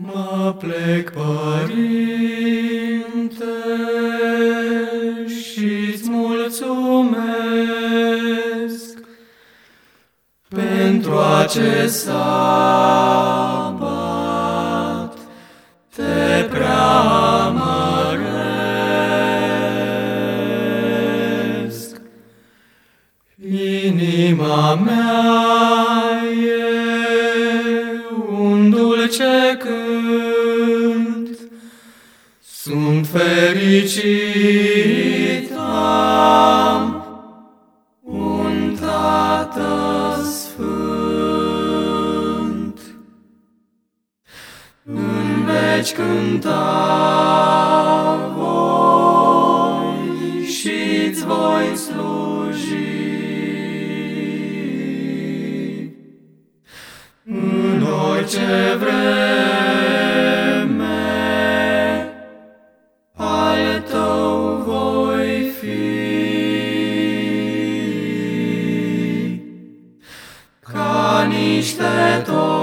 Mă plec, Părinte, și-ți mulțumesc pentru acest sabat, te preamăresc. Inima mea e un dulce cânt, sunt fericit, am un Tată Sfânt. În veci cânta voi și-ți voi sluji. În orice vreme al tău voi fi, ca niște